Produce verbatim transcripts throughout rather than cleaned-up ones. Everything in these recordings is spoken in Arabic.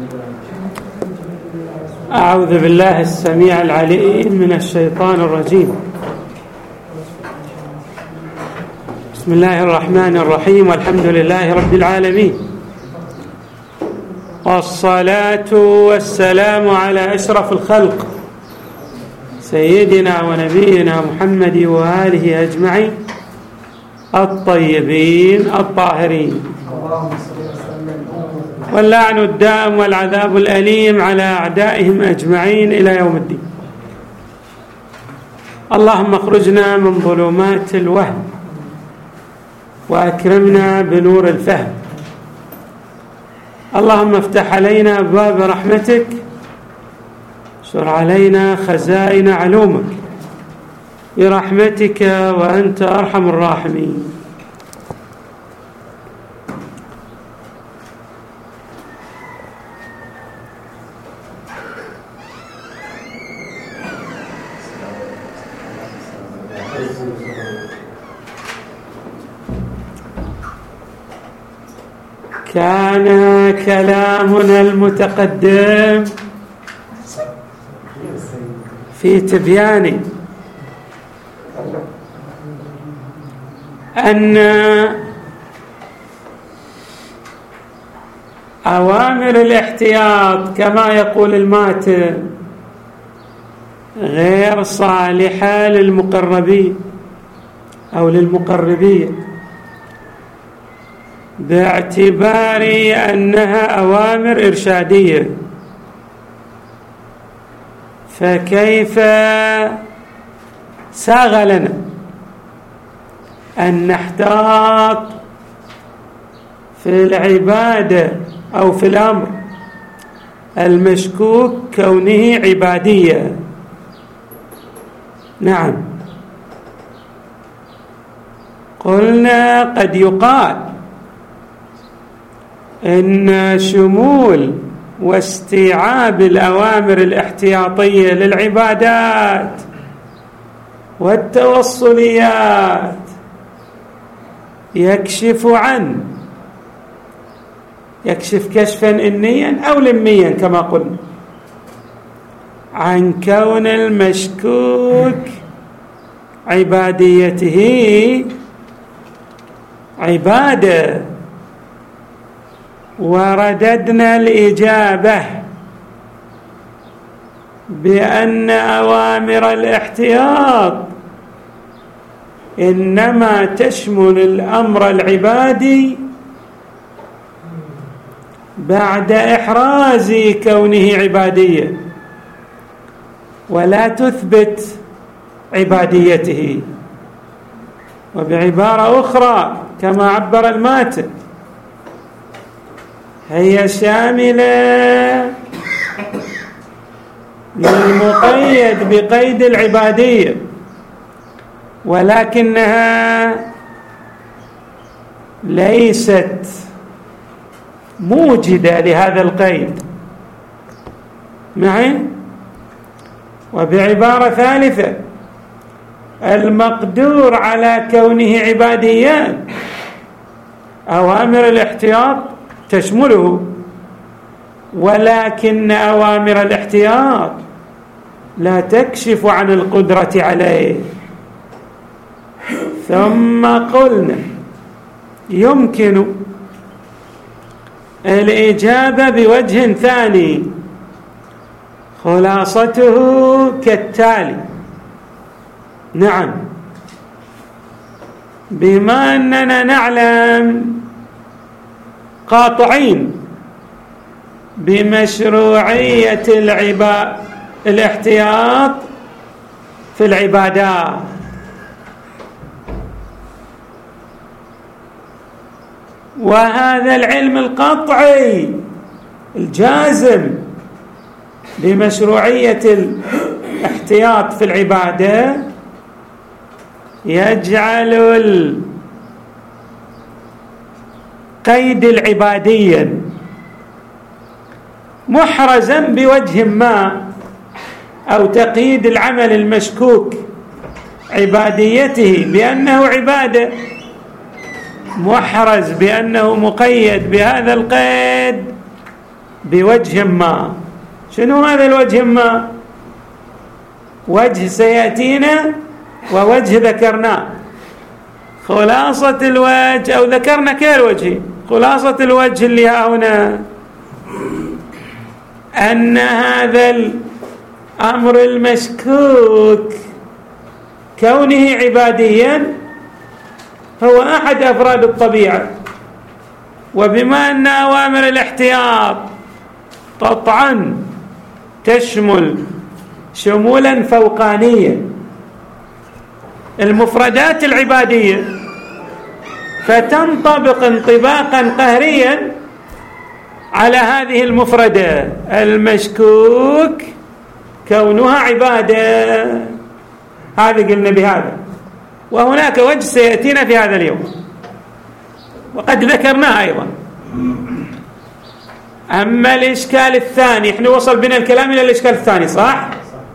أعوذ بالله السميع العليم من الشيطان الرجيم. بسم الله الرحمن الرحيم، والحمد لله رب العالمين، والصلاة والسلام على أشرف الخلق سيدنا ونبينا محمد وآله أجمعين الطيبين الطاهرين، واللعن الدائم والعذاب الأليم على أعدائهم أجمعين إلى يوم الدين. اللهم اخرجنا من ظلمات الوهم وأكرمنا بنور الفهم. اللهم افتح علينا أبواب رحمتك، سر علينا خزائن علومك برحمتك وأنت أرحم الراحمين. كان كلامنا المتقدم في تبيان أن أوامر الاحتياط كما يقول الماتن غير صالحة للمقربين أو للمقربين، باعتبار أنها أوامر إرشادية. فكيف ساغ لنا أن نحتاط في العبادة أو في الأمر المشكوك كونه عبادية؟ نعم، قلنا قد يقال إن شمول واستيعاب الأوامر الاحتياطية للعبادات والتوصليات يكشف عن يكشف كشفا إنيا أو لميا كما قلنا عن كون المشكوك عباديته عبادة. ورددنا الإجابة بأن أوامر الاحتياط إنما تشمل الأمر العبادي بعد إحراز كونه عبادية، ولا تثبت عباديته. وبعبارة أخرى كما عبر الماتن، هي شاملة للمقيد بقيد العبادية، ولكنها ليست موجدة لهذا القيد معي. وبعبارة ثالثة، المقدور على كونه عباديا أوامر الاحتياط تشمله، ولكن أوامر الاحتياط لا تكشف عن القدرة عليه. ثم قلنا يمكن الإجابة بوجه ثاني، خلاصته كالتالي: نعم، بما أننا نعلم قاطعين بمشروعية العبا... الاحتياط في العبادات، وهذا العلم القطعي الجازم بمشروعية الاحتياط في العبادة يجعل القيد العبادي محرزا بوجه ما، أو تقييد العمل المشكوك عباديته بأنه عبادة محرز بأنه مقيد بهذا القيد بوجه ما. شنو هذا الوجه ما؟ وجه سيأتينا ووجه ذكرناه. خلاصة الوجه، أو ذكرنا كالوجه، خلاصة الوجه اللي هنا أن هذا الأمر المشكوك كونه عباديا هو أحد أفراد الطبيعة، وبما أن أوامر الاحتياط قطعا تشمل شمولا فوقانيا المفردات العبادية، فتنطبق انطباقا قهريا على هذه المفردة المشكوك كونها عبادة. هذا قلنا بهذا، وهناك وجه سيأتينا في هذا اليوم وقد ذكرناه أيضا. أما الإشكال الثاني، احنا وصل بنا الكلام إلى الإشكال الثاني صح؟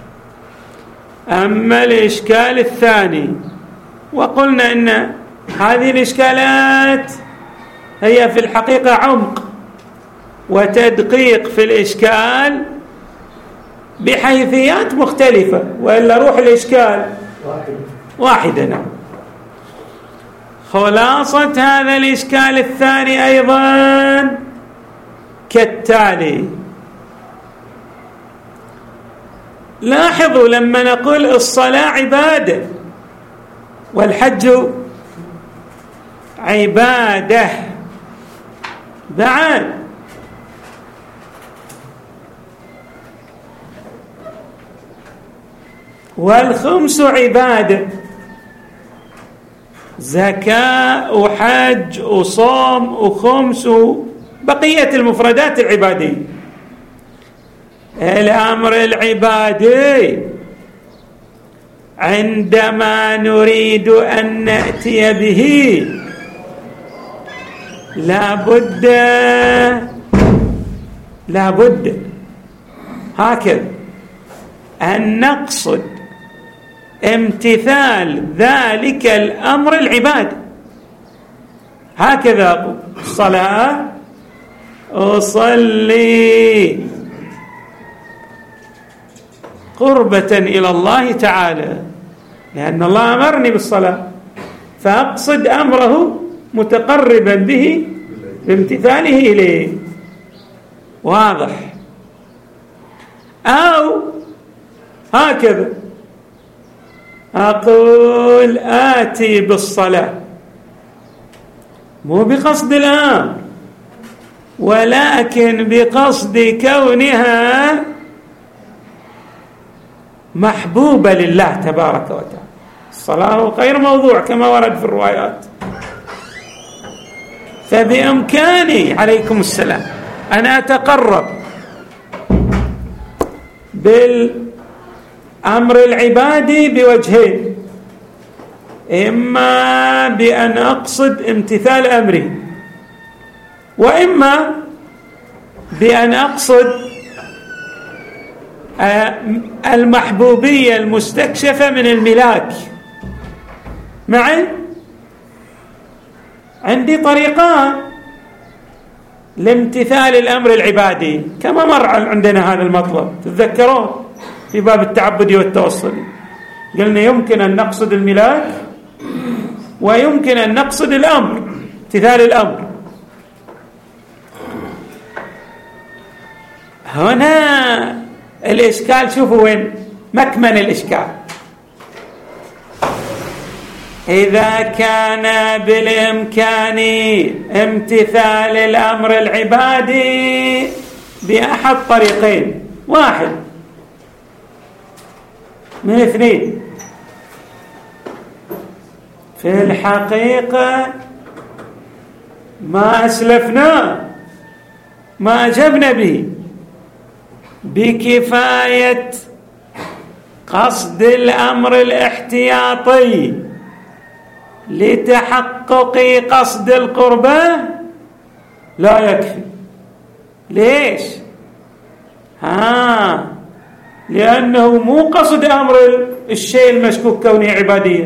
أما الإشكال الثاني، وقلنا إن هذه الإشكالات هي في الحقيقة عمق وتدقيق في الإشكال بحيثيات مختلفة، وإلا روح الإشكال واحدة. نعم. خلاصة هذا الإشكال الثاني أيضا كالتالي. لاحظوا لما نقول الصلاة عبادة والحج عبادة بعد، والخمس عبادة، زكاة وحج وصوم وخمس بقية المفردات العبادية. الأمر العبادي عندما نريد أن نأتي به لابد لابد هكذا أن نقصد امتثال ذلك الأمر العبادي. هكذا أقول: الصلاة أصلي قربة إلى الله تعالى، لأن الله أمرني بالصلاة، فأقصد أمره متقربا به بامتثاله إليه. واضح؟ أو هكذا أقول: آتي بالصلاة، مو بقصد الأمر، ولكن بقصد كونها محبوبة لله تبارك وتعالى. الصلاة غير موضوع كما ورد في الروايات، فبإمكاني عليكم السلام أن أتقرب بالأمر العبادي بوجهين: إما بأن أقصد امتثال أمري، وإما بأن أقصد المحبوبية المستكشفة من الملاك. معي؟ عندي طريقان لامتثال الأمر العبادي كما مر عندنا هذا المطلب، تتذكرون في باب التعبدي والتوصلي قلنا يمكن أن نقصد الملاك ويمكن أن نقصد الأمر، امتثال الأمر. هنا الإشكال، شوفوا وين مكمن الإشكال. إذا كان بالإمكان امتثال الأمر العبادي بأحد طريقين: واحد من اثنين، في الحقيقة ما أسلفناه ما أجبنا به بكفاية قصد الأمر الاحتياطي لتحقق قصد القربة لا يكفي. ليش؟ ها لأنه مو قصد أمر الشيء المشكوك كونه عبادية،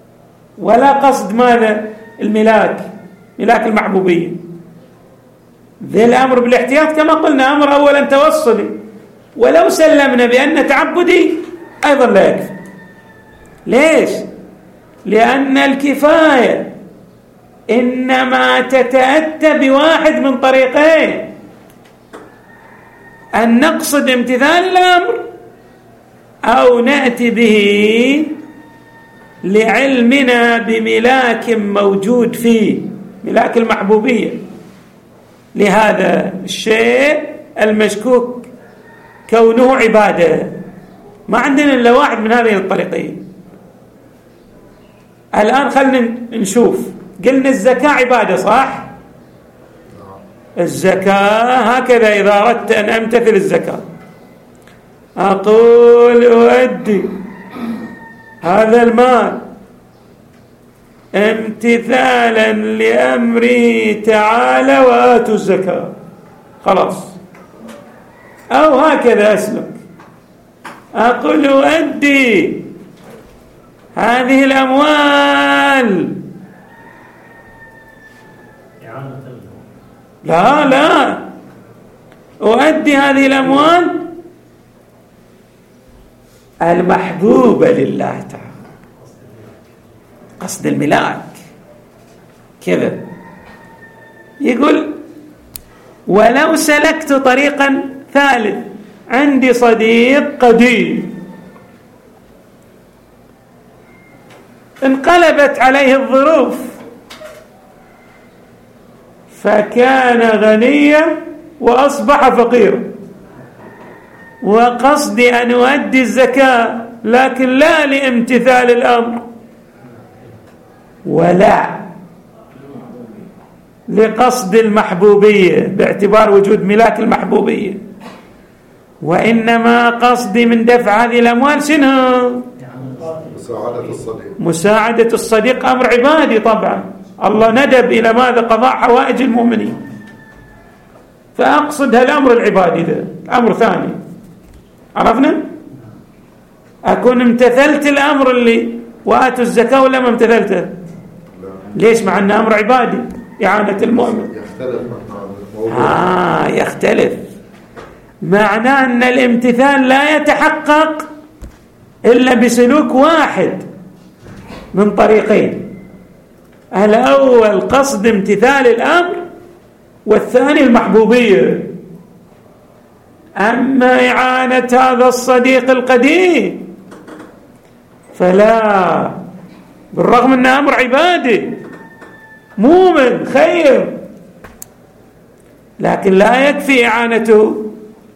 ولا قصد ماذا؟ الملاك، ملاك المحبوبية. ذي الأمر بالاحتياط كما قلنا أمر أولا توصلي، ولو سلمنا بأن تعبدي أيضا لا يكفي. ليش؟ لأن الكفاية إنما تتأتى بواحد من طريقين: أن نقصد امتثال الأمر، أو نأتي به لعلمنا بملاك موجود فيه، ملاك المحبوبية لهذا الشيء المشكوك كونه عبادة. ما عندنا إلا واحد من هذه الطريقين. الآن خلنا نشوف، قلنا الزكاة عبادة صح؟ الزكاة هكذا إذا أردت أن أمتثل الزكاة أقول أؤدي هذا المال امتثالا لأمره تعالى وآتوا الزكاة، خلاص. أو هكذا أسلك، أقول أؤدي هذه الأموال، لا لا أؤدي هذه الأموال المحبوبة لله تعالى، قصد الملاك كذا. يقول ولو سلكت طريقا ثالث، عندي صديق قديم انقلبت عليه الظروف فكان غنيا وأصبح فقيرا، وقصدي أن أؤدي الزكاة لكن لا لامتثال الأمر ولا لقصد المحبوبية باعتبار وجود ملاك المحبوبية، وإنما قصدي من دفع هذه الأموال شنو؟ مساعدة الصديق. مساعدة الصديق أمر عبادي طبعا، الله ندب إلى ماذا؟ قضاء حوائج المؤمنين، فأقصد هالأمر العبادي ذا أمر ثاني. عرفنا؟ أكون امتثلت الأمر اللي وآتوا الزكاة ولا ما امتثلته؟ ليش؟ مع أنه أمر عبادي إعانة المؤمن. يختلف آه يختلف، معناه أن الامتثال لا يتحقق إلا بسلوك واحد من طريقين: الأول قصد امتثال الأمر، والثاني المحبوبية. أما إعانة هذا الصديق القديم فلا، بالرغم أنه أمر عبادي مؤمن خير، لكن لا يكفي إعانته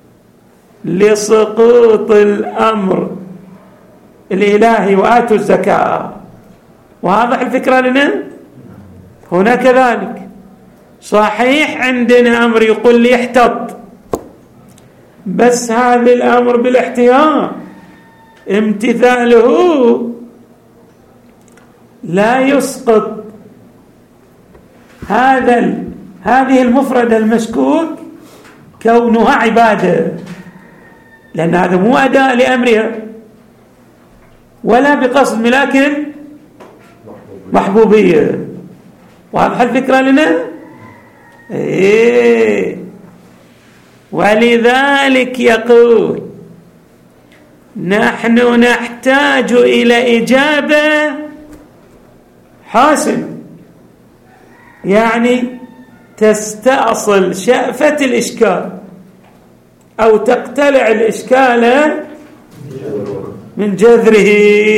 لسقوط الأمر الإلهي وآتوا الزكاة. واضح الفكرة لنا؟ هنا كذلك صحيح عندنا أمر يقول لي احتط، بس هذا الأمر بالاحتياط، امتثاله لا يسقط هذا هذه المفردة المشكوك كونها عبادة، لأن هذا مو أداء لأمرها ولا بقصد ملاك محبوبية. واضح الفكرة لنا؟ إيه. ولذلك يقول نحن نحتاج إلى إجابة حاسمة، يعني تستأصل شأفة الإشكال أو تقتلع الإشكال من جذره.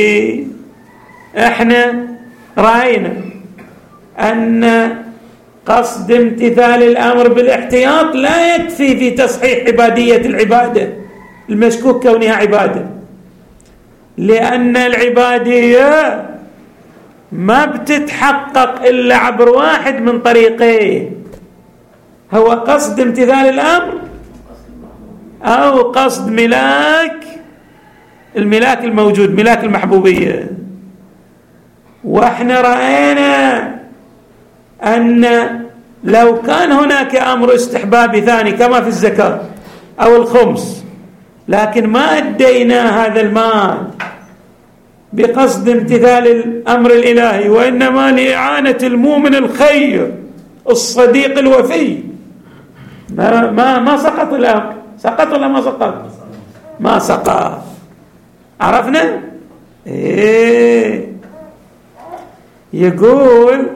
احنا رأينا أن قصد امتثال الأمر بالاحتياط لا يكفي في تصحيح عبادية العبادة المشكوك كونها عبادة، لأن العبادية ما بتتحقق إلا عبر واحد من طريقين: هو قصد امتثال الأمر أو قصد ملاك الملاك الموجود، ملاك المحبوبية. واحنا رأينا أن لو كان هناك أمر استحبابي ثاني كما في الزكاة أو الخمس، لكن ما أدينا هذا المال بقصد امتثال الأمر الإلهي، وإنما لإعانة المؤمن الخير الصديق الوفي، ما ما ما سقط الأمر. سقط ولا ما سقط؟ ما سقط. عرفنا؟ إيه. يقول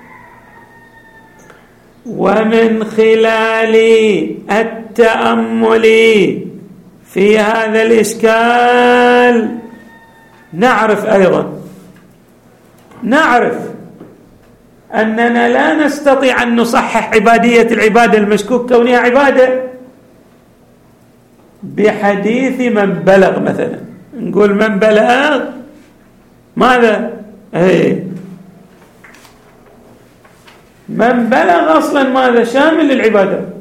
ومن خلال التأمل في هذا الإشكال نعرف أيضا نعرف أننا لا نستطيع أن نصحح عبادية العبادة المشكوك كونها عبادة بحديث من بلغ. مثلا نقول من بلغ ماذا؟ ايه من بلغ أصلا ماذا؟ شامل للعبادات،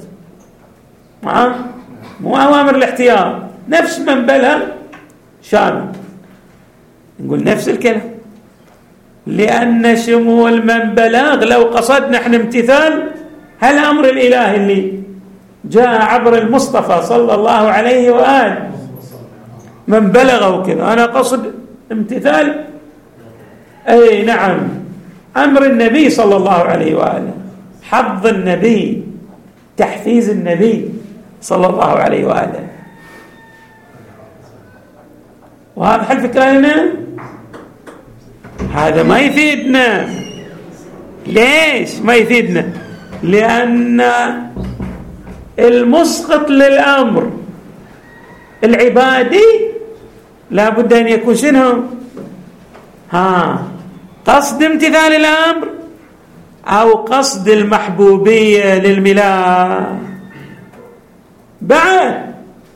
مو أوامر الاحتياط، نفس من بلغ شامل. نقول نفس الكلام، لأن شمول من بلغ لو قصدنا احنا امتثال هالأمر الإلهي اللي جاء عبر المصطفى صلى الله عليه وآله، من بلغه كذا أنا قصد امتثال أي نعم أمر النبي صلى الله عليه وآله، حظ النبي، تحفيز النبي صلى الله عليه وآله. وهذا حل فكرة لنا، هذا ما يفيدنا. ليش ما يفيدنا؟ لأن المسقط للأمر العبادي لا بد أن يكون شنو؟ ها قصد امتثال الأمر أو قصد المحبوبية للملاك بعد.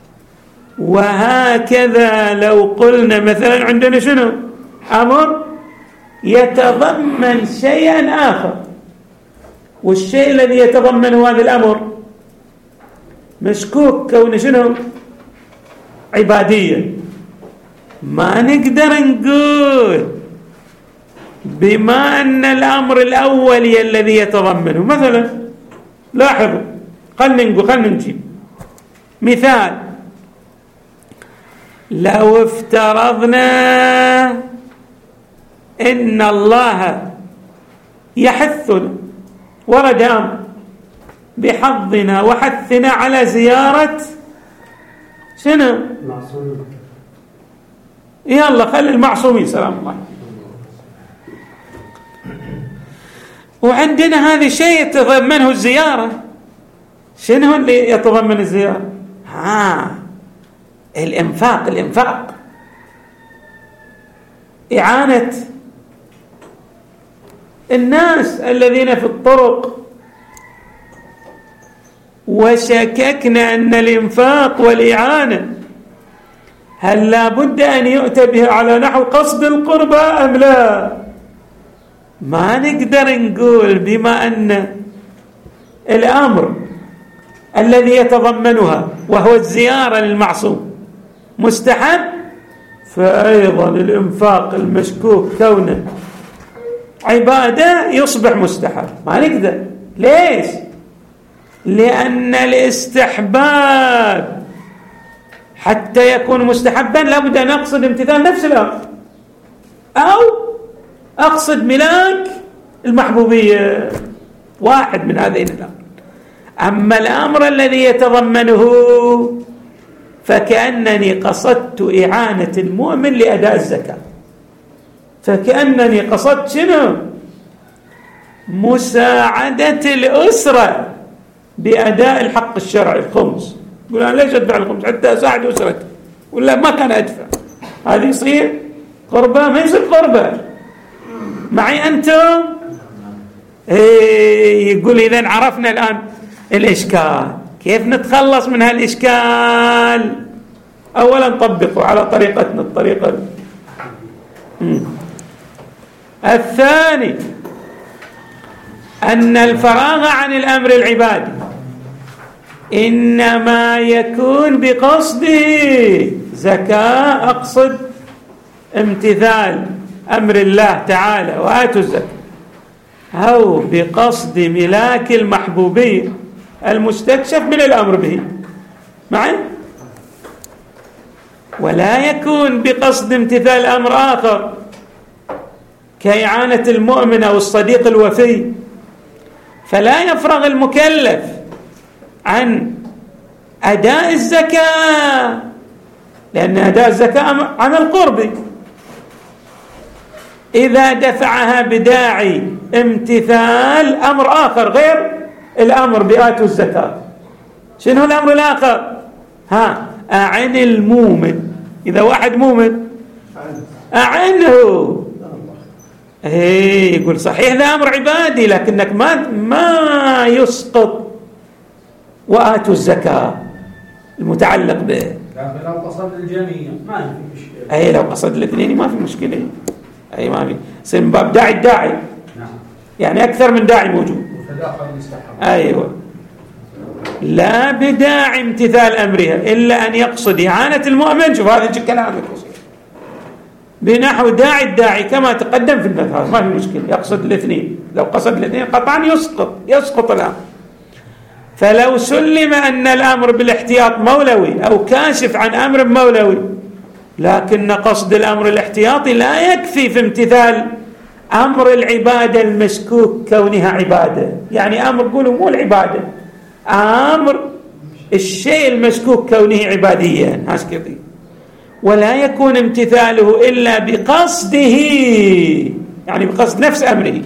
وهكذا لو قلنا مثلا عندنا شنو؟ أمر يتضمن شيئا آخر، والشيء الذي يتضمنه هذا الأمر مشكوك كون شنو؟ عبادية، ما نقدر نقول بما أن الأمر الأولي الذي يتضمنه. مثلا لاحظوا، خلنا نقول خلنا نجيب مثال. لو افترضنا إن الله يحثنا، ورد أمر بحظنا وحثنا على زيارة شنو؟ المعصومين. يلا خلي المعصومين سلام الله. وعندنا هذا الشيء يتضمنه الزيارة. شنو اللي يتضمن الزيارة؟ ها الإنفاق. الإنفاق إعانة الناس الذين في الطرق، وشككنا أن الإنفاق والإعانة هل لا بد أن يؤتى به على نحو قصد القربى أم لا؟ ما نقدر نقول بما أن الأمر الذي يتضمنها وهو الزيارة للمعصوم مستحب، فأيضا الإنفاق المشكوك كونه عبادة يصبح مستحب. ما نقدر. ليش؟ لأن الاستحباب حتى يكون مستحبا لابد أن أقصد امتثال نفس الأمر أو أقصد ملاك المحبوبية، واحد من هذين الأمر. أما الأمر الذي يتضمنه فكأنني قصدت إعانة المؤمن لأداء الزكاة، فكأنني قصدت شنو؟ مساعدة الأسرة بأداء الحق الشرعي الخمس. يقول أنا ليش أدفع الخمس؟ حتى أساعد أسرتي، ولا ما كان أدفع. هذه يصير قربة؟ ما يصير قربة. معي أنتم؟ إيه يقول إذن عرفنا الآن الإشكال. كيف نتخلص من هالإشكال؟ أولا طبقوا على طريقتنا الطريقة. مم. الثاني أن الفراغ عن الأمر العبادي إنما يكون بقصده زكاة، أقصد امتثال أمر الله تعالى وآتوا الزكاة، أو بقصد ملاك المحبوبية المستكشف من الأمر به معي، ولا يكون بقصد امتثال أمر آخر كإعانة المؤمن أو الصديق الوفي. فلا يفرغ المكلف عن أداء الزكاة، لأن أداء الزكاة عمل قربي. إذا دفعها بداعي امتثال أمر آخر غير الأمر بآتوا الزكاة، شنو الأمر الآخر؟ ها أعن المؤمن، إذا واحد مؤمن أعنه. إيه يقول صحيح ذا أمر عبادي، لكنك ما ما يسقط وآتوا الزكاة المتعلق به. لكن لو قصد الجميع ما في مشكلة. أي لو قصد الاثنين ما في مشكلة. أي ما في، يصير من باب داعي الداعي. نعم. يعني أكثر من داعي موجود. والآخر يستحق. أيوة. لا بداعي امتثال أمرها إلا أن يقصد إعانة المؤمن. شوف هذا الكلام يقصد بنحو داعي الداعي كما تقدم في المثال، ما في مشكلة، يقصد الاثنين. لو قصد الاثنين قطعا يسقط يسقط الأمر. فلو سلم أن الأمر بالاحتياط مولوي أو كاشف عن أمر مولوي، لكن قصد الأمر الاحتياطي لا يكفي في امتثال أمر العبادة المشكوك كونها عبادة. يعني أمر قولوا مو العبادة، أمر الشيء المشكوك كونه عباديا هاسكتي، ولا يكون امتثاله إلا بقصده، يعني بقصد نفس أمره.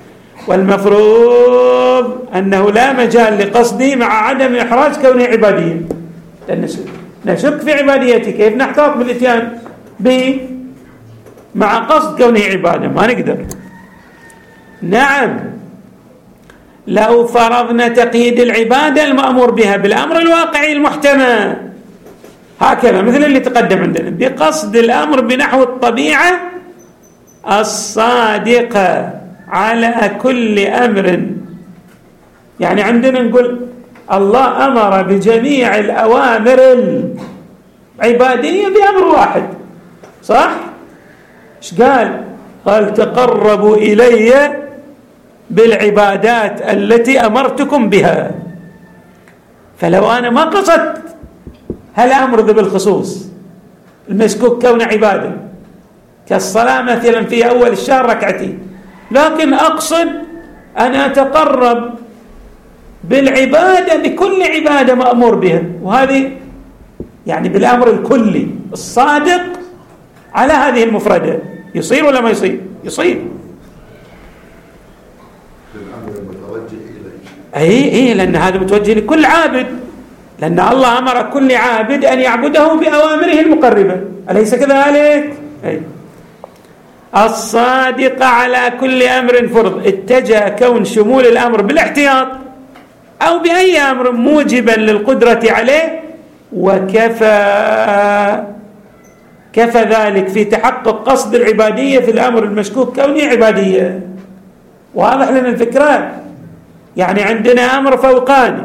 والمفروض أنه لا مجال لقصده مع عدم إحراز كونه عباديا، لأن نشك في عباديته، كيف نحتاط بالإتيان به مع قصد كونه عبادة؟ ما نقدر. نعم لو فرضنا تقييد العبادة المأمور بها بالأمر الواقعي المحتمل هكذا مثل اللي تقدم عندنا، بقصد الأمر بنحو الطبيعة الصادقة على كل أمر. يعني عندنا نقول الله أمر بجميع الأوامر العبادية بأمر واحد، صح؟ إيش قال؟ قال تقربوا إلي بالعبادات التي أمرتكم بها. فلو أنا ما قصدت هالأمر ذا بالخصوص المشكوك كونه عبادة كالصلاة مثلا في أول الشهر ركعتين، لكن أقصد أن أتقرب بالعبادة بكل عبادة مأمور بها، وهذه يعني بالأمر الكلي الصادق على هذه المفردة، يصير ولا ما يصير؟ يصير. الأمر المتوجه إليه. أي أي لأن هذا متوجه لكل عابد، لأن الله أمر كل عابد أن يعبده بأوامره المقربة، أليس كذلك؟ أي الصادقة على كل أمر فرض. اتجه كون شمول الأمر بالاحتياط أو بأي أمر موجبا للقدرة عليه، وكفى كفى ذلك في تحقق قصد العبادية في الأمر المشكوك كونه عبادية. واضح لنا الفكرة؟ يعني عندنا أمر فوقاني،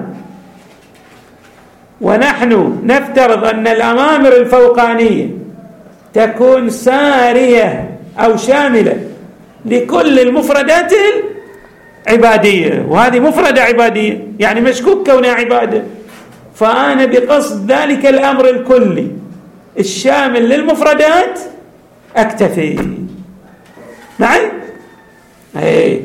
ونحن نفترض أن الأوامر الفوقانية تكون سارية أو شاملة لكل المفردات العبادية، وهذه مفردة عبادية يعني مشكوك كونها عبادة، فأنا بقصد ذلك الأمر الكلي الشامل للمفردات أكتفي معي؟ أي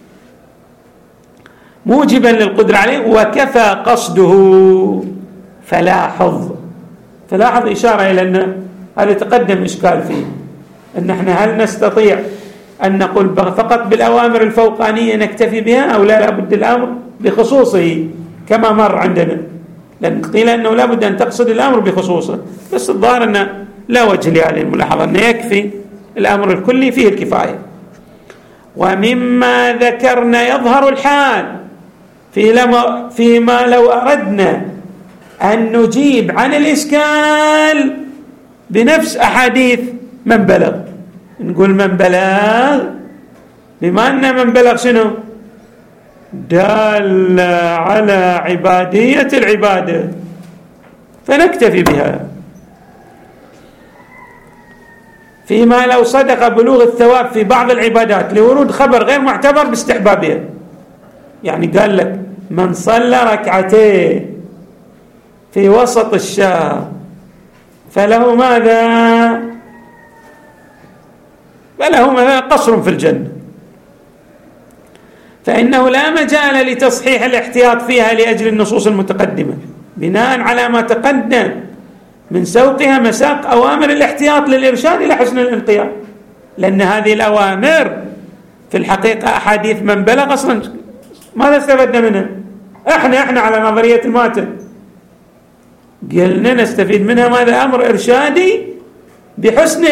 موجبا للقدرة عليه وكفى قصده. فلاحظ فلاحظ إشارة إلى أن هذا تقدم إشكال فيه، أن احنا هل نستطيع أن نقول فقط بالأوامر الفوقانية نكتفي بها أو لا لابد الأمر بخصوصه كما مر عندنا، لأن قيل أنه لابد أن تقصد الأمر بخصوصه، بس الظاهر أنه لا وجه لهذه الملاحظة، أنه يكفي الأمر الكلي فيه الكفاية. ومما ذكرنا يظهر الحال في لما فيما لو أردنا أن نجيب عن الإشكال بنفس أحاديث من بلغ، نقول من بلغ بما أن من بلغ شنو؟ دال على عبادية العبادة فنكتفي بها. فيما لو صدق بلوغ الثواب في بعض العبادات لورود خبر غير معتبر باستحبابها، يعني قال لك من صلى ركعتين في وسط الشهر فله ماذا؟ فله ماذا؟ قصر في الجنة. فإنه لا مجال لتصحيح الاحتياط فيها لأجل النصوص المتقدمة بناء على ما تقدم من سوقها مساق أوامر الاحتياط للإرشاد إلى حسن الانقياد، لأن هذه الأوامر في الحقيقة أحاديث من بلغ أصلا ماذا استفدنا منها؟ احنا احنا على نظرية الماتن قلنا نستفيد منها ماذا؟ أمر إرشادي بحسن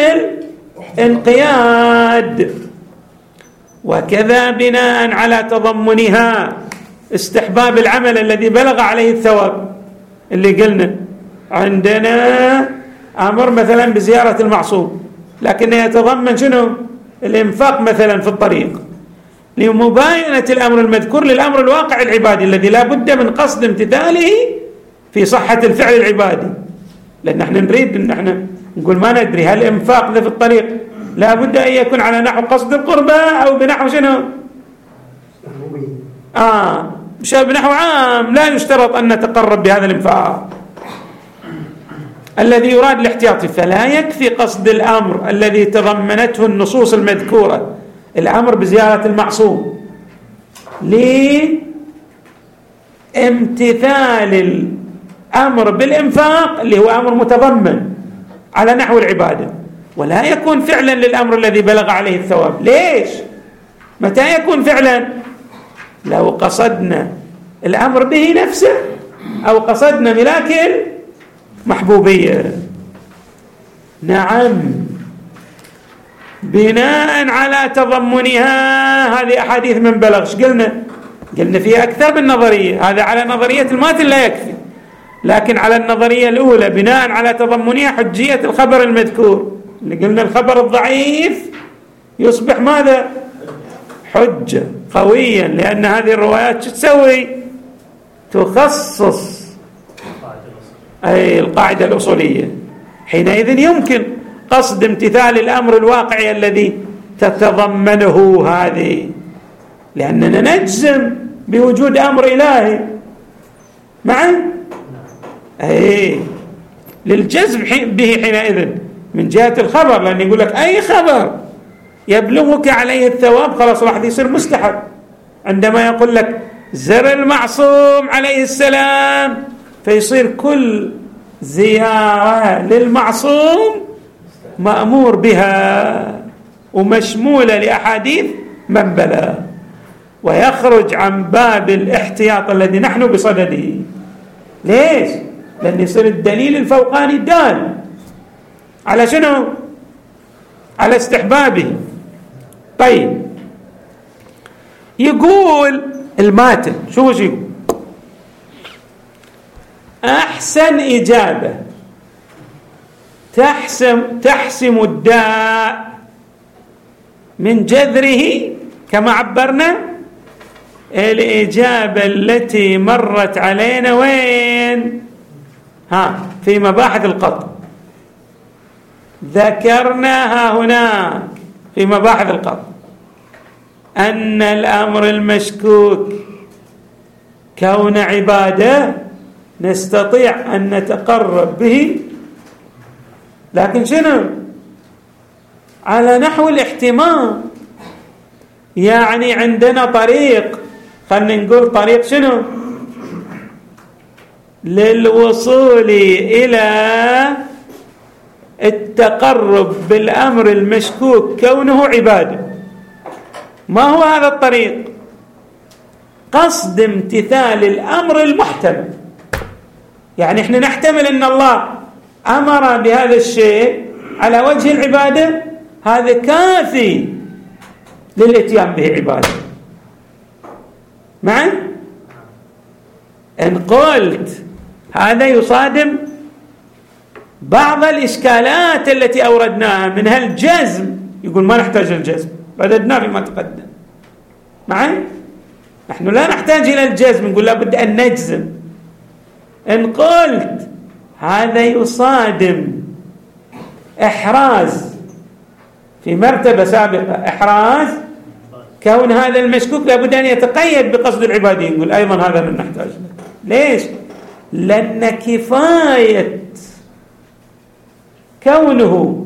الانقياد. وكذا بناء على تضمنها استحباب العمل الذي بلغ عليه الثواب، اللي قلنا عندنا أمر مثلا بزيارة المعصوم لكنه يتضمن شنو؟ الإنفاق مثلا في الطريق، لمباينة الأمر المذكور للأمر الواقع العبادي الذي لا بد من قصد امتثاله في صحة الفعل العبادي. لأن احنا نريد ان احنا نقول ما ندري هل الإنفاق ذا في الطريق لا بد أن يكون على نحو قصد القربة أو بنحو شنو؟ آه مش بنحو عام، لا يشترط أن نتقرب بهذا الإنفاق الذي يراد الاحتياط، فلا يكفي قصد الأمر الذي تضمنته النصوص المذكورة، الأمر بزيارة المعصوم لامتثال الأمر بالإنفاق اللي هو أمر متضمن على نحو العبادة، ولا يكون فعلا للأمر الذي بلغ عليه الثواب. ليش؟ متى يكون فعلا؟ لو قصدنا الأمر به نفسه أو قصدنا ملاك محبوبية. نعم، بناء على تضمنها هذه أحاديث من بلغش قلنا قلنا فيها أكثر من نظرية، هذا على نظرية الماتن لا يكفي، لكن على النظرية الأولى بناء على تضمنها حجية الخبر المذكور اللي قلنا الخبر الضعيف يصبح ماذا؟ حجة قويا، لأن هذه الروايات شو تسوي؟ تخصص أي القاعدة الأصولية. حينئذ يمكن قصد امتثال الأمر الواقعي الذي تتضمنه هذه، لأننا نجزم بوجود أمر إلهي معا أي للجزم به حينئذ من جهة الخبر، لأن يقول لك أي خبر يبلغك عليه الثواب خلاص راح يصير مستحب. عندما يقول لك زر المعصوم عليه السلام فيصير كل زيارة للمعصوم مأمور بها ومشمولة لأحاديث من بلغ، ويخرج عن باب الاحتياط الذي نحن بصدده. ليش؟ لأن يصير الدليل الفوقاني الدال على شنو؟ على استحبابه. طيب يقول الماتن شو يقول؟ أحسن إجابة تحسم, تحسم الداء من جذره كما عبرنا الإجابة التي مرت علينا وين؟ ها في مباحث القطع، ذكرناها هناك في مباحث القطع أن الأمر المشكوك كون عبادة نستطيع أن نتقرب به، لكن شنو؟ على نحو الاحتمال. يعني عندنا طريق، خلينا نقول طريق شنو؟ للوصول إلى التقرب بالأمر المشكوك كونه عبادة. ما هو هذا الطريق؟ قصد امتثال الأمر المحتمل. يعني احنا نحتمل ان الله أمر بهذا الشيء على وجه العبادة، هذا كافي للاتيان به عبادة. معا؟ إن قلت هذا يصادم بعض الإشكالات التي أوردناها منها الجزم، يقول ما نحتاج الجزم، رددنا فيما تقدم. معا؟ نحن لا نحتاج إلى الجزم، نقول لابد أن نجزم. إن قلت هذا يصادم إحراز في مرتبة سابقة، إحراز كون هذا المشكوك لابد أن يتقيد بقصد العبادية، نقول أيضا هذا من نحتاج. ليش؟ لأن كفاية كونه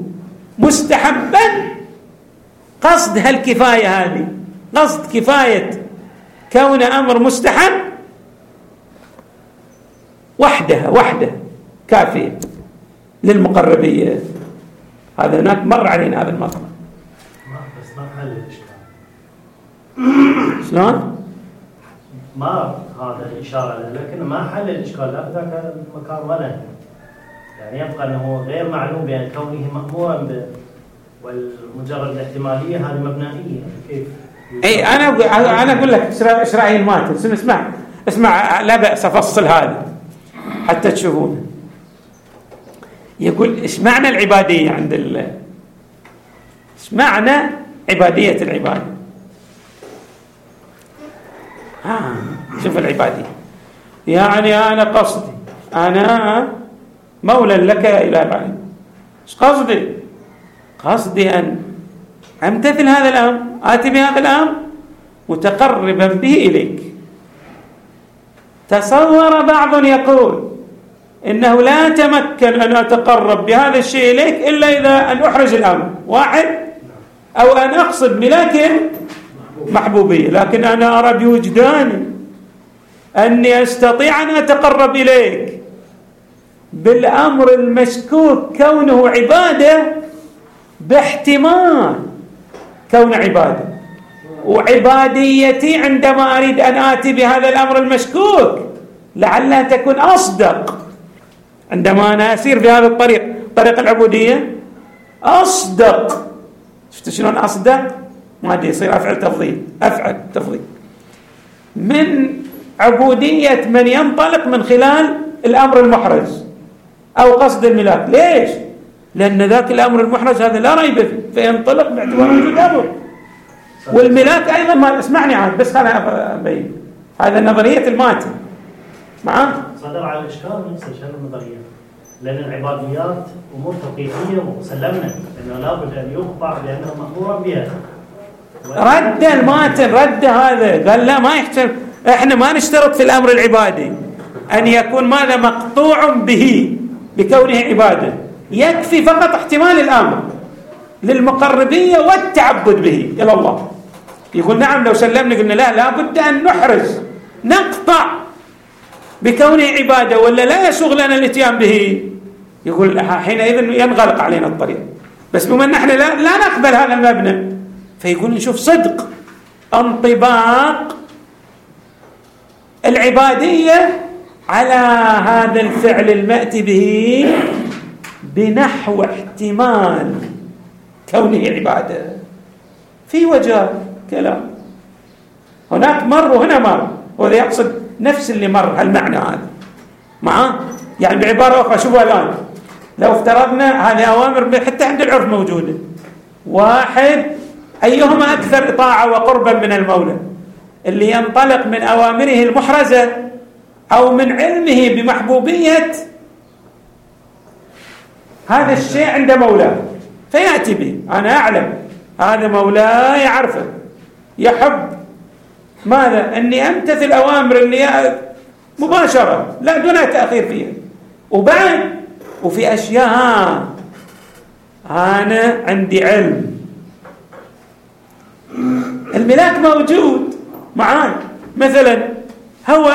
مستحبا قصد هالكفاية هذه، قصد كفاية كون أمر مستحب وحدها وحده كافية للمقربية. هذا هناك مر علينا هذا المطلب. بس ما حل الإشكال. شلون؟ ما هذا الإشارة لكن ما حل الإشكال، لا ذاك المكان ولا يعني يبقى أنه غير معلوم بأن كونه مأمورا ب والمجرد الاحتمالية هذه مبنائية. كيف؟ أي أنا أنا أقول لك إيش رأي الماتن. اسمع اسمع لا بأس أفصل هذا حتى تشوفونه. يقول إيش معنى العبادية عند الله؟ إيش معنى عبادية العبادة؟ آه شوف العبادية يعني أنا قصدي أنا مولى لك إلى بعد. إيش قصدي؟ قصدي أن أمتثل هذا الأمر، آتي بهذا الأمر متقربا به إليك. تصور بعض يقول إنه لا تمكن أن أتقرب بهذا الشيء إليك إلا إذا أن أحرز الأمر واحد أو أن أقصد ملاك محبوبية، لكن أنا أرى بوجداني أني أستطيع أن أتقرب إليك بالأمر المشكوك كونه عبادة باحتمال كون عبادة، وعباديتي عندما أريد أن آتي بهذا الأمر المشكوك لعلها تكون أصدق عندما أنا أسير في هذا الطريق طريق العبودية أصدق. شفت شلون أصدق؟ ما أدري يصير أفعل تفضيل أفعل تفضيل من عبودية من ينطلق من خلال الأمر المحرز أو قصد الملاك. ليش؟ لأن ذاك الأمر المحرز هذا لا ريب فيه فينطلق باعتبار وجود أمر، والملاك أيضا ما اسمعني عاد بس خلنا أبين هذا نظرية الماتن معاه صدر على الإشكال نفس الشيء النظرية، لأن العباديات أمور توقيفية وسلمنا أنه لابد أن يخضع لأنه مأمورا بها. رد الماتن رد هذا قال لا ما يحتمل، احنا ما نشترط في الأمر العبادي أن يكون ماذا مقطوع به بكونه عبادة، يكفي فقط احتمال الأمر للمقربية والتعبد به إلى الله. يقول نعم لو سلمنا قلنا لا لابد أن نحرز نقطع بكونه عبادة ولا لا يسوغ لنا الاتيان به، يقول حينئذ ينغلق علينا الطريق. بس بما أن احنا لا, لا نقبل هذا المبنى فيقول نشوف صدق انطباق العبادية على هذا الفعل المأتي به بنحو احتمال كونه عبادة. في وجه كلام هناك مر وهنا مر، وهذا يقصد نفس اللي مر هالمعنى هذا معاه. يعني بعبارة أخرى شوفوا الآن لو افترضنا هذه أوامر حتى عند العرف موجودة، واحد أيهما أكثر إطاعة وقربا من المولى، اللي ينطلق من أوامره المحرزة أو من علمه بمحبوبية هذا الشيء عند مولاه فيأتي به. أنا أعلم هذا مولاه يعرفه يحب ماذا أني أمتثل أوامر اللي مباشرة لا دون تأخير فيها، وبعد وفي أشياء أنا عندي علم الملاك موجود معاك. مثلا هو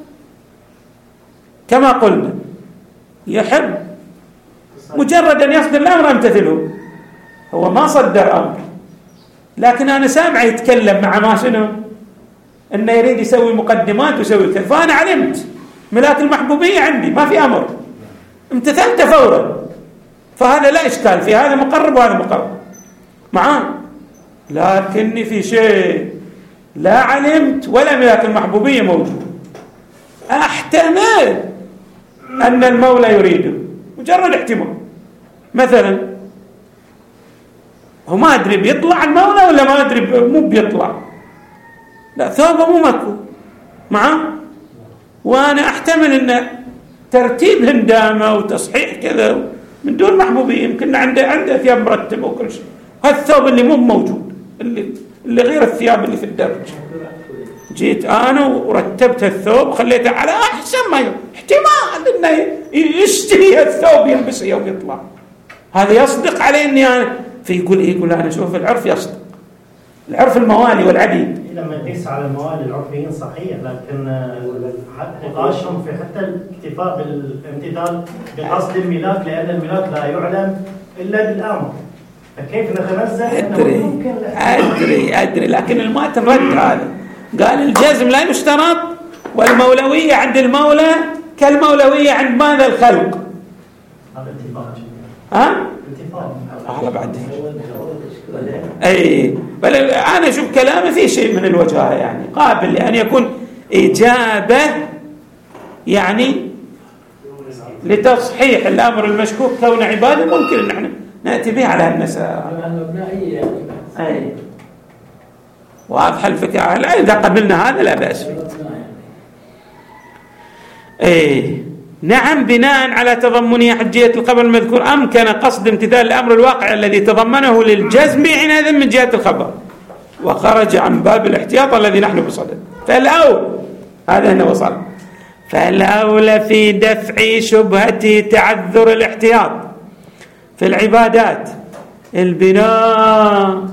كما قلنا يحب مجرد أن يصدر الأمر أمتثله، هو ما صدر أمر لكن أنا سامع يتكلم مع ما شنو أنه يريد يسوي مقدمات ويسوي كذا، فأنا علمت ملاك المحبوبية عندي ما في أمر امتثلت فورا، فهذا لا إشكال في هذا مقرب وهذا مقرب معاه. لكني في شيء لا علمت ولا ملاك المحبوبية موجود، أحتمل أن المولى يريده مجرد احتمال. مثلا هو ما أدري بيطلع المولى ولا ما أدري مو بيطلع، لا ثوبه مو مكو معاه، وأنا أحتمل أن ترتيب هندامة وتصحيح كذا من دون محبوبية يمكن عنده عنده ثياب مرتبة وكل شيء، هالثوب اللي مو موجود اللي اللي غير الثياب اللي في الدرج، جيت أنا ورتبت الثوب وخليته على أحسن ما يكون، احتمال إنه يشتري الثوب يلبسه يوم يطلع، هذا يصدق علي إني أنا. فيقول إيه؟ يقول أنا شوف العرف يصدق العرف الموالي والعبيد. لما يقيس على الموالي العرفيين صحيح، لكن حتى نقاشهم في حتى الاكتفاء بالامتثال بقصد الملاك، لأن الملاك لا يعلم إلا بالأمر، فكيف نتنزه؟ أدري أدري أدري لكن الماتن رد هذا، قال الجزم لا يشترط، والمولوية عند المولى كالمولوية عند ماذا؟ الخلق. هذا اتفاق. ها؟ اتفاق. على بعد. أي بل أنا أشوف كلامه في شيء من الوجهة، يعني قابل لأن يكون إجابة يعني لتصحيح الأمر المشكوك كون عبادة، ممكن أن احنا نأتي به على هالمسألة. أي واضح الفكرة. إذا قبلنا هذا لا بأس فيه. أي نعم، بناء على تضمنه حجية الخبر المذكور أمكن قصد امتثال الأمر الواقع الذي تضمنه للجزم حينئذ من جهة الخبر، وخرج عن باب الاحتياط الذي نحن بصدد. فالأول هذا هنا وصل، فالأولى في دفع شبهة تعذر الاحتياط في العبادات البناء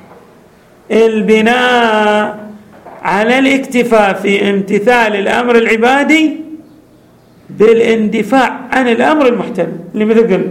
البناء على الاكتفاء في امتثال الأمر العبادي بالاندفاع عن الأمر المحتمل، اللي مثل قلنا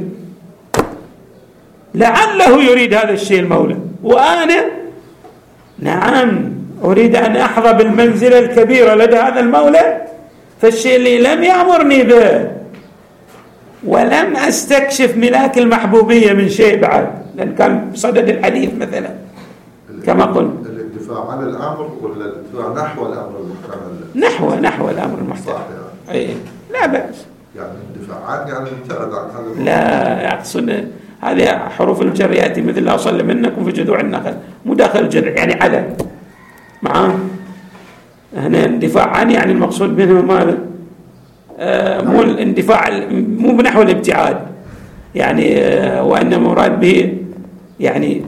لعله يريد هذا الشيء المولى، وأنا نعم أريد أن أحظى بالمنزلة الكبيرة لدى هذا المولى، فالشيء اللي لم يأمرني به ولم أستكشف ملاك المحبوبية من شيء بعد، لأن كان بصدد الحديث مثلا كما قلنا الاندفاع عن الأمر ولا الاندفاع نحو الأمر المحتمل؟ نحو نحو الأمر المحتمل. أي لا بأس. يعني اندفاع عن يعني ابتعد عن هذا. لا يقصد هذه حروف الجر يأتي مثل لا أصل منكم في جذوع النخل، مو داخل الجر يعني على معاه. هنا اندفاع عن يعني المقصود منه ماذا؟ آه مو الاندفاع مو بنحو الابتعاد يعني، آه وإنما مراد به يعني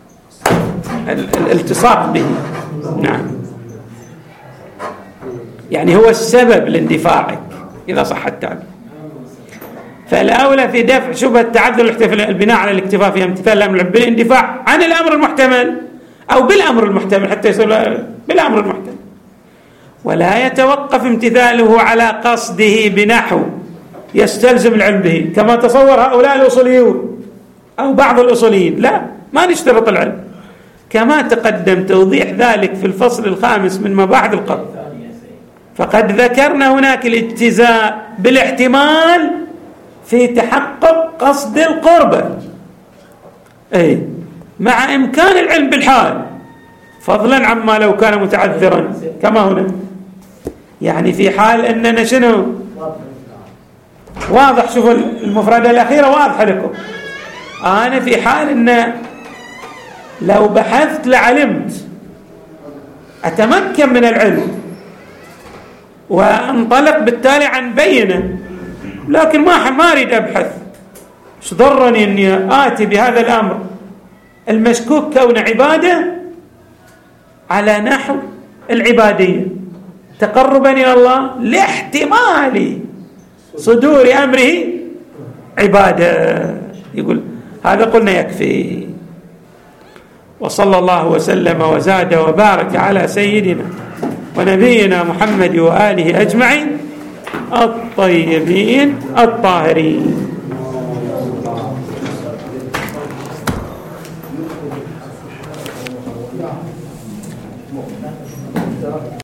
الالتصاق به. نعم يعني هو السبب لاندفاعك إذا صح التعبير. فالأولى في دفع شبهة تعذر البناء على الاكتفاء في امتثال الأمر بالاندفاع عن الأمر المحتمل أو بالأمر المحتمل، حتى يصير بالأمر المحتمل، ولا يتوقف امتثاله على قصده بنحو يستلزم العلم به كما تصور هؤلاء الأصوليون أو بعض الأصوليين. لا، ما نشترط العلم، كما تقدم توضيح ذلك في الفصل الخامس من مباحث القبض. فقد ذكرنا هناك الاجتزاء بالاحتمال في تحقق قصد القربة، أي مع إمكان العلم بالحال، فضلا عما لو كان متعذرا كما هنا. يعني في حال أننا شنو واضح، شوفوا المفردة الأخيرة واضحة لكم. أنا في حال أن لو بحثت لعلمت، أتمكن من العلم وانطلق بالتالي عن بينه، لكن ما ما أريد أبحث، ايش ضرني أني آتي بهذا الأمر المشكوك كون عبادة على نحو العبادية تقربا إلى الله لاحتمال صدور أمره عبادة. يقول هذا قلنا يكفي. وصلى الله وسلم وزاد وبارك على سيدنا ونبينا محمد وآله أجمعين الطيبين الطاهرين.